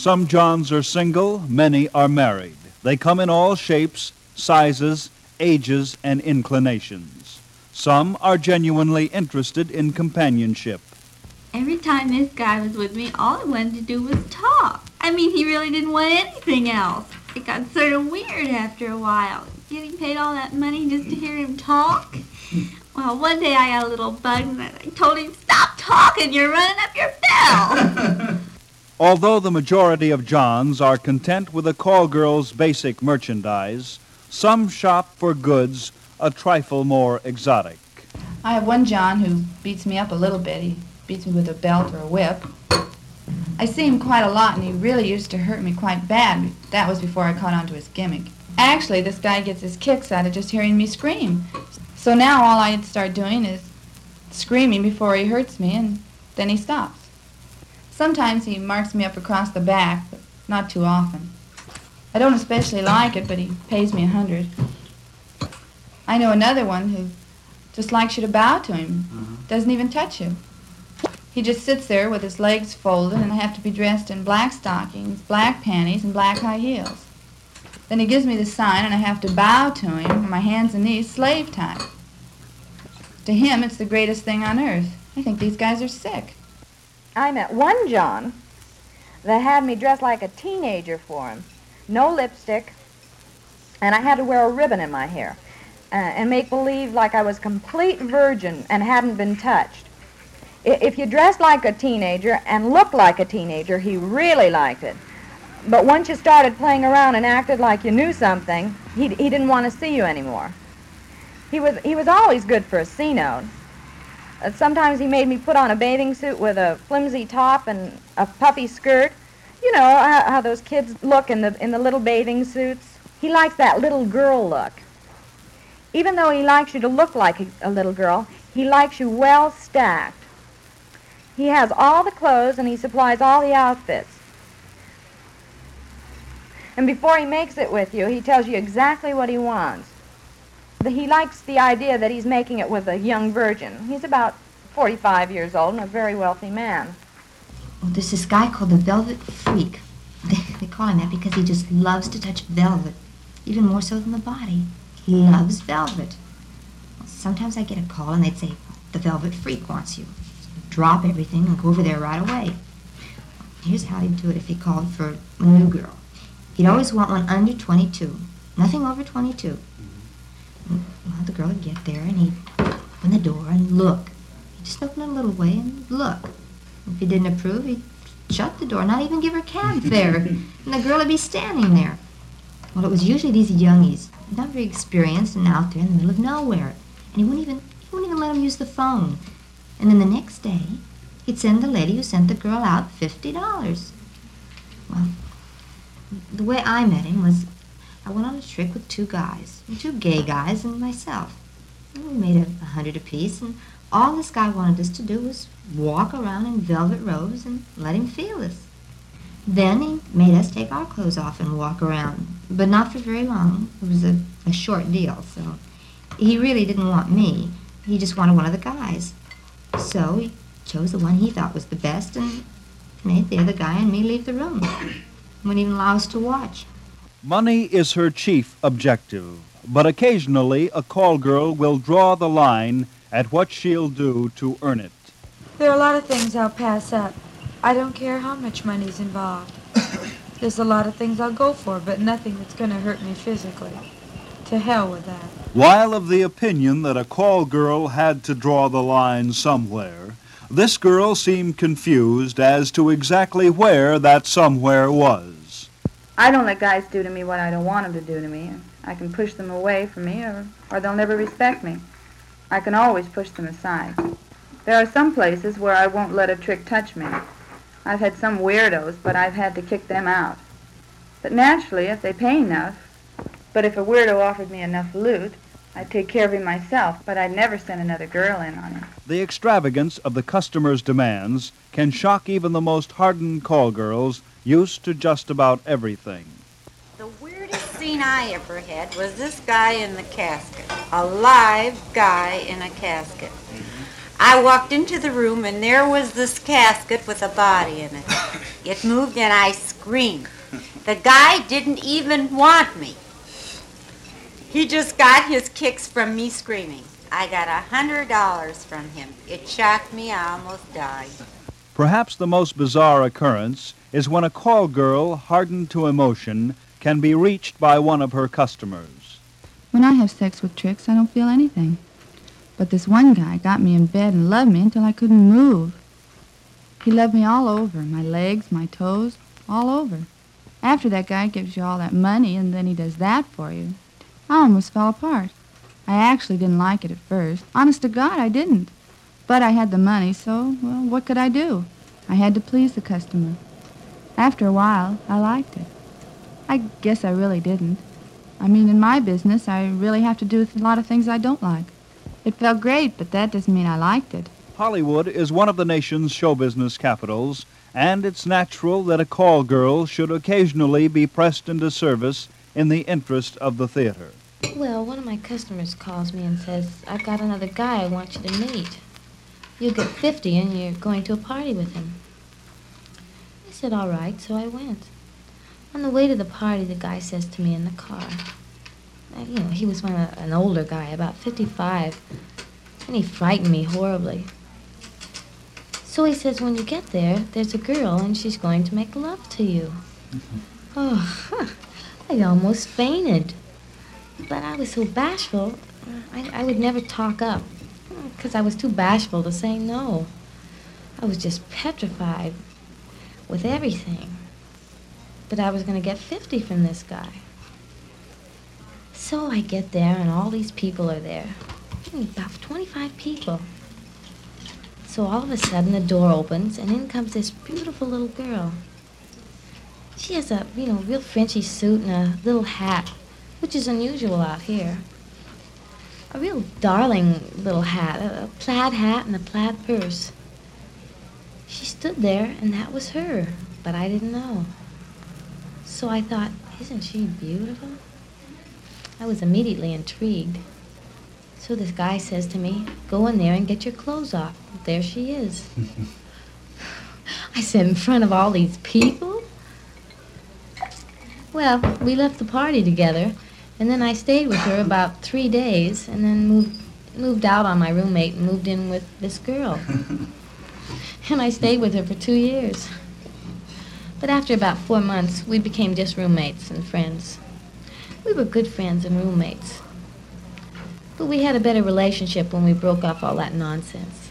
Some Johns are single, many are married. They come in all shapes, sizes, ages, and inclinations. Some are genuinely interested in companionship. Every time this guy was with me, all he wanted to do was talk. I mean, he really didn't want anything else. It got sort of weird after a while, getting paid all that money just to hear him talk. Well, one day I got a little bug and I told him, "Stop talking, you're running up your bill." Although the majority of Johns are content with a call girl's basic merchandise, some shop for goods a trifle more exotic. I have one John who beats me up a little bit. He beats me with a belt or a whip. I see him quite a lot, and he really used to hurt me quite bad. That was before I caught on to his gimmick. Actually, this guy gets his kicks out of just hearing me scream. So now all I start doing is screaming before he hurts me, and then he stops. Sometimes he marks me up across the back, but not too often. I don't especially like it, but he pays me $100. I know another one who just likes you to bow to him, doesn't even touch you. He just sits there with his legs folded, and I have to be dressed in black stockings, black panties, and black high heels. Then he gives me the sign, and I have to bow to him on my hands and knees, slave time. To him, it's the greatest thing on earth. I think these guys are sick. I met one John that had me dressed like a teenager for him. No lipstick, and I had to wear a ribbon in my hair and make believe like I was complete virgin and hadn't been touched. If you dressed like a teenager and looked like a teenager, he really liked it. But once you started playing around and acted like you knew something, he didn't want to see you anymore. He was always good for a C-note. Sometimes he made me put on a bathing suit with a flimsy top and a puffy skirt. You know how those kids look in the little bathing suits. He likes that little girl look. Even though he likes you to look like a little girl, he likes you well stacked. He has all the clothes and he supplies all the outfits. And before he makes it with you, he tells you exactly what he wants. He likes the idea that he's making it with a young virgin. He's about 45 years old and a very wealthy man. Oh, there's this guy called the Velvet Freak. They call him that because he just loves to touch velvet, even more so than the body. He loves velvet. Well, sometimes I get a call and they'd say, "The Velvet Freak wants you." Drop everything and go over there right away. Here's how he'd do it if he called for a new girl. He'd always want one under 22. Nothing over 22. Well, the girl would get there and he'd open the door and look. He'd just open it a little way and look. If he didn't approve, he'd shut the door, not even give her cab fare. And the girl would be standing there. Well, it was usually these youngies, not very experienced and out there in the middle of nowhere. And he wouldn't even let them use the phone. And then the next day, he'd send the lady who sent the girl out $50. Well, the way I met him was I went on a trip with two guys, two gay guys and myself. And we made $100 apiece, and all this guy wanted us to do was walk around in velvet robes and let him feel us. Then he made us take our clothes off and walk around, but not for very long. It was a short deal, so he really didn't want me. He just wanted one of the guys. So he chose the one he thought was the best and made the other guy and me leave the room. Wouldn't even allow us to watch. Money is her chief objective, but occasionally a call girl will draw the line at what she'll do to earn it. There are a lot of things I'll pass up. I don't care how much money's involved. There's a lot of things I'll go for, but nothing that's going to hurt me physically. To hell with that. While of the opinion that a call girl had to draw the line somewhere, this girl seemed confused as to exactly where that somewhere was. I don't let guys do to me what I don't want them to do to me. I can push them away from me, or they'll never respect me. I can always push them aside. There are some places where I won't let a trick touch me. I've had some weirdos, but I've had to kick them out. But naturally, if they pay enough, but if a weirdo offered me enough loot, I'd take care of him myself, but I'd never send another girl in on him. The extravagance of the customer's demands can shock even the most hardened call girls used to just about everything. The weirdest scene I ever had was this guy in the casket, a live guy in a casket. I walked into the room and there was this casket with a body in it. It moved and I screamed. The guy didn't even want me. He just got his kicks from me screaming. I got $100 from him. It shocked me. I almost died. Perhaps the most bizarre occurrence is when a call girl, hardened to emotion, can be reached by one of her customers. When I have sex with Trix, I don't feel anything. But this one guy got me in bed and loved me until I couldn't move. He loved me all over, my legs, my toes, all over. After that guy gives you all that money and then he does that for you, I almost fell apart. I actually didn't like it at first. Honest to God, I didn't. But I had the money, so, well, what could I do? I had to please the customer. After a while, I liked it. I guess I really didn't. I mean, in my business, I really have to do a lot of things I don't like. It felt great, but that doesn't mean I liked it. Hollywood is one of the nation's show business capitals, and it's natural that a call girl should occasionally be pressed into service in the interest of the theater. Well, one of my customers calls me and says, I've got another guy I want you to meet. You'll get 50 and you're going to a party with him. I said, all right, so I went. On the way to the party, the guy says to me in the car, he was an older guy, about 55, and he frightened me horribly. So he says, when you get there, there's a girl and she's going to make love to you. Oh, I almost fainted. But I was so bashful, I would never talk up, because I was too bashful to say no. I was just petrified with everything. But I was going to get 50 from this guy. So I get there, and all these people are there. About 25 people. So all of a sudden, the door opens, and in comes this beautiful little girl. She has a, real Frenchy suit and a little hat, which is unusual out here. A real darling little hat, a plaid hat and a plaid purse. She stood there, and that was her, but I didn't know. So I thought, isn't she beautiful? I was immediately intrigued. So this guy says to me, go in there and get your clothes off. There she is. I said, in front of all these people? Well, we left the party together, and then I stayed with her about 3 days, and then moved out on my roommate and moved in with this girl. And I stayed with her for 2 years. But after about 4 months, we became just roommates and friends. We were good friends and roommates. But we had a better relationship when we broke off all that nonsense.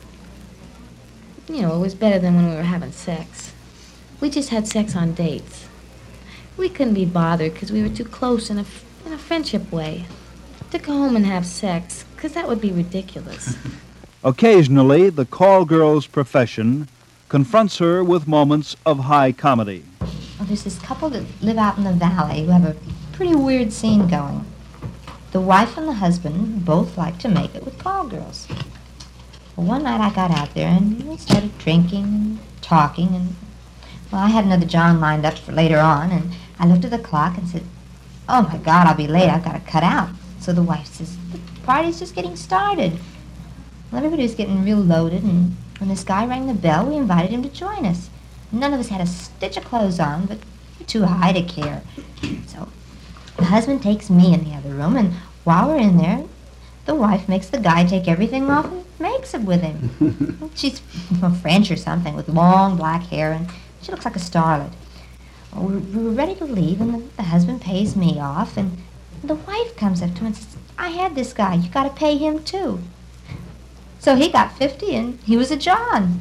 It was better than when we were having sex. We just had sex on dates. We couldn't be bothered because we were too close in a friendship way to go home and have sex, because that would be ridiculous. Occasionally, the call girl's profession confronts her with moments of high comedy. Well, there's this couple that live out in the valley who have a pretty weird scene going. The wife and the husband both like to make it with call girls. Well, one night I got out there and we started drinking and talking, and I had another John lined up for later on, and I looked at the clock and said, oh my God, I'll be late, I've got to cut out. So the wife says, the party's just getting started. Well, everybody was getting real loaded, and when this guy rang the bell, we invited him to join us. None of us had a stitch of clothes on, but we're too high to care. So the husband takes me in the other room, and while we're in there, the wife makes the guy take everything off and makes it with him. She's French or something, with long black hair, and she looks like a starlet. Well, we were ready to leave, and the husband pays me off, and the wife comes up to him and says, I had this guy, you got to pay him too. So he got 50, and he was a John.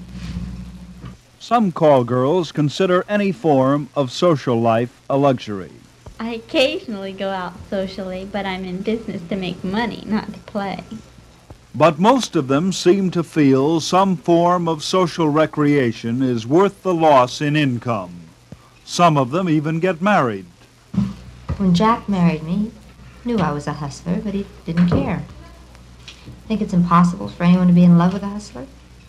Some call girls consider any form of social life a luxury. I occasionally go out socially, but I'm in business to make money, not to play. But most of them seem to feel some form of social recreation is worth the loss in income. Some of them even get married. When Jack married me, he knew I was a hustler, but he didn't care. Think it's impossible for anyone to be in love with a hustler?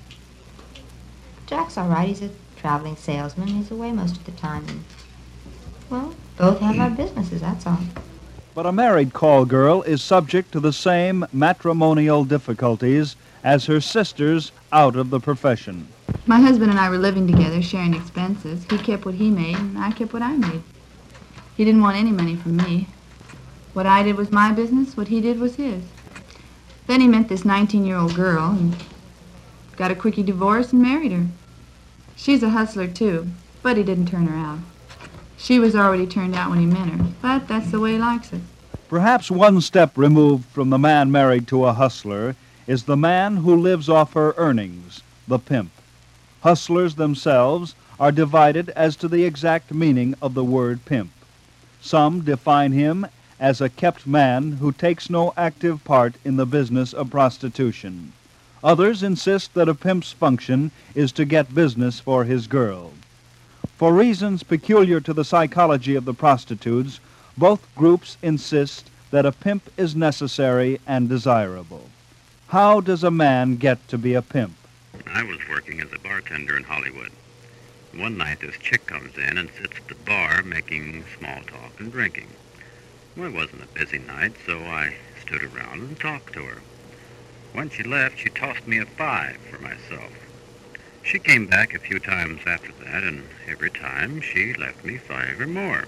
Jack's all right. He's a traveling salesman. He's away most of the time. And, well, both have our businesses, that's all. But a married call girl is subject to the same matrimonial difficulties as her sisters out of the profession. My husband and I were living together, sharing expenses. He kept what he made, and I kept what I made. He didn't want any money from me. What I did was my business, what he did was his. Then he met this 19-year-old girl and got a quickie divorce and married her. She's a hustler, too, but he didn't turn her out. She was already turned out when he met her, but that's the way he likes it. Perhaps one step removed from the man married to a hustler is the man who lives off her earnings, the pimp. Hustlers themselves are divided as to the exact meaning of the word pimp. Some define him as a kept man who takes no active part in the business of prostitution. Others insist that a pimp's function is to get business for his girl. For reasons peculiar to the psychology of the prostitutes, both groups insist that a pimp is necessary and desirable. How does a man get to be a pimp? I was working as a bartender in Hollywood. One night this chick comes in and sits at the bar making small talk and drinking. Well, it wasn't a busy night, so I stood around and talked to her. When she left, she tossed me a $5 for myself. She came back a few times after that, and every time she left me $5 or more.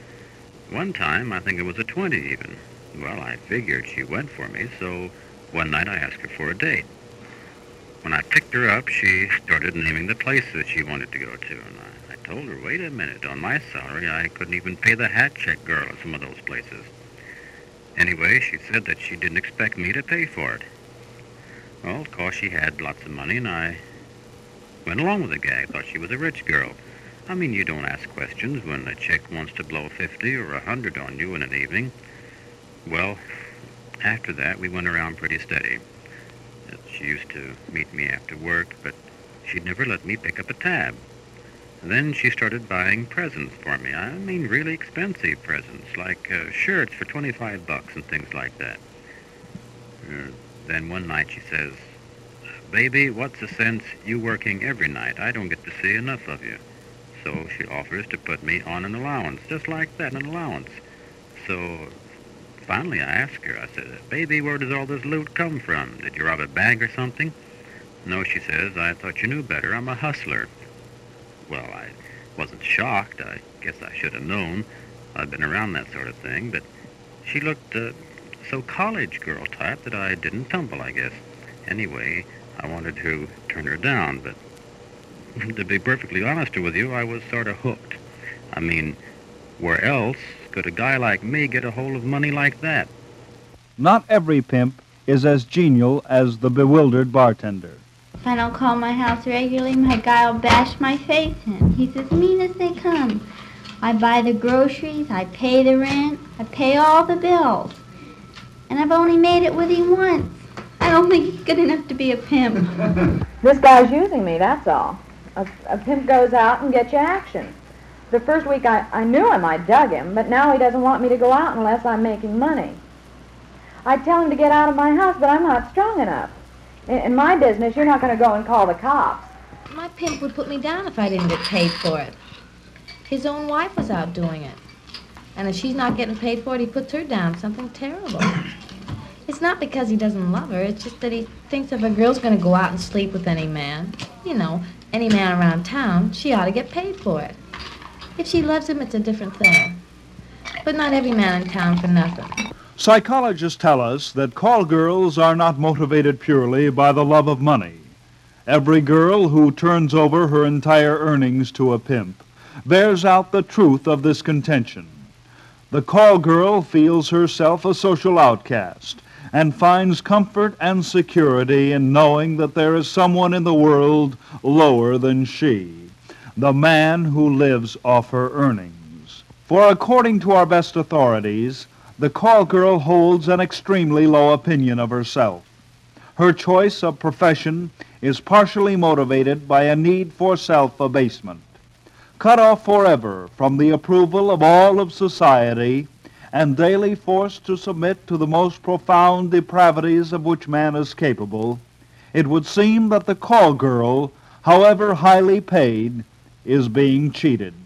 One time, I think it was a $20 even. Well, I figured she went for me, so one night I asked her for a date. When I picked her up, she started naming the places she wanted to go to, and I told her, wait a minute, on my salary, I couldn't even pay the hat check girl at some of those places. Anyway, she said that she didn't expect me to pay for it. Well, of course, she had lots of money, and I went along with the gag. Thought she was a rich girl. I mean, you don't ask questions when a chick wants to blow 50 or 100 on you in an evening. Well, after that, we went around pretty steady. She used to meet me after work, but she'd never let me pick up a tab. And then she started buying presents for me. I mean, really expensive presents, like shirts for $25 and things like that. Then one night she says, baby, what's the sense you working every night? I don't get to see enough of you. So she offers to put me on an allowance, just like that, an allowance. So finally I asked her, I said, baby, where does all this loot come from? Did you rob a bank or something? No, she says, I thought you knew better. I'm a hustler. Well, I wasn't shocked. I guess I should have known. I'd been around that sort of thing, but she looked so college girl type that I didn't tumble, I guess. Anyway, I wanted to turn her down, but to be perfectly honest with you, I was sort of hooked. I mean, where else could a guy like me get a hold of money like that? Not every pimp is as genial as the bewildered bartender. If I don't call my house regularly, my guy will bash my face in. He's as mean as they come. I buy the groceries, I pay the rent, I pay all the bills. And I've only made it with him once. I don't think he's good enough to be a pimp. This guy's using me, that's all. A pimp goes out and gets you action. The first week I knew him, I dug him, but now he doesn't want me to go out unless I'm making money. I tell him to get out of my house, but I'm not strong enough. In my business, you're not going to go and call the cops. My pimp would put me down if I didn't get paid for it. His own wife was out doing it. And if she's not getting paid for it, he puts her down. Something terrible. It's not because he doesn't love her. It's just that he thinks if a girl's going to go out and sleep with any man, you know, any man around town, she ought to get paid for it. If she loves him, it's a different thing. But not every man in town for nothing. Psychologists tell us that call girls are not motivated purely by the love of money. Every girl who turns over her entire earnings to a pimp bears out the truth of this contention. The call girl feels herself a social outcast and finds comfort and security in knowing that there is someone in the world lower than she, the man who lives off her earnings. For according to our best authorities, the call girl holds an extremely low opinion of herself. Her choice of profession is partially motivated by a need for self-abasement. Cut off forever from the approval of all of society and daily forced to submit to the most profound depravities of which man is capable, it would seem that the call girl, however highly paid, is being cheated.